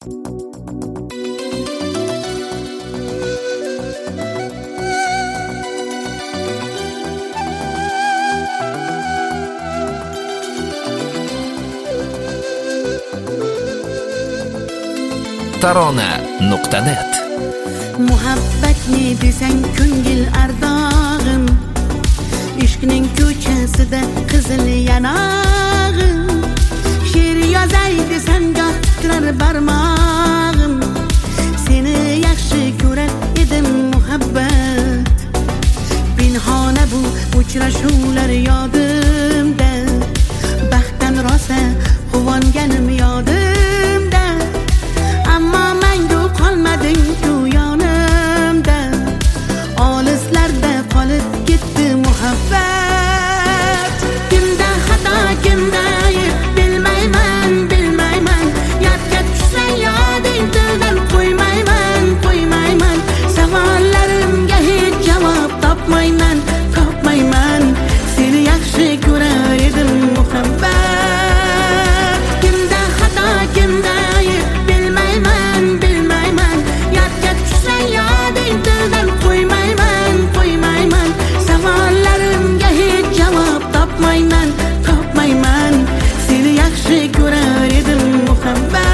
Tarona.net Muhabbatni desang ko'ngil ardog'im, ishqning ko'chasida qizil yanog'im, she'r yozay desang goh titrar barmog'im, seni yaxshi ko'rar edim muhabbat, pinhona bu uchrashuvlar yodimda, baxtdan rosa quvonganim yodimda, ammo mangu qolmading ku yonimda, olislarda qolib ketdi muhabbat. Kimda xato, kimda ayb bilmayman, bilmayman, yodga tushsa yoding tildan qo'ymayman, qo'ymayman, savollarimga hech javob topmayman, topmayman, seni yaxshi ko'rar edim muhabbat. Kimda xato, kimda ayb bilmayman, bilmayman, yodga tushsa yoding tildan qo'ymayman, qo'ymayman, savollarimga hech javob topmayman, topmayman, seni yaxshi ko'rar edim muhabbat.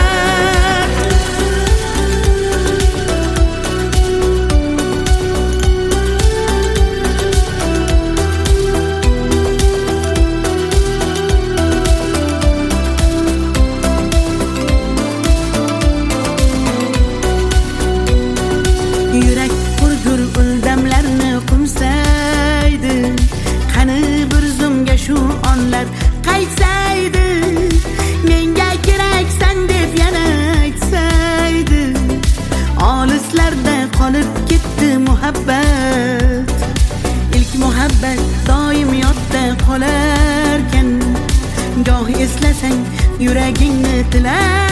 Yurak hurgur uldamlarni qumsaydi, qani bir zumga shu onlar qaytsaydi, menga keraksan deb yana aytsaydi, olislarda qolib ketdi muhabbat. Ilk muhabbat doim yodda qolarkan, goh eslasang yuragingni tilar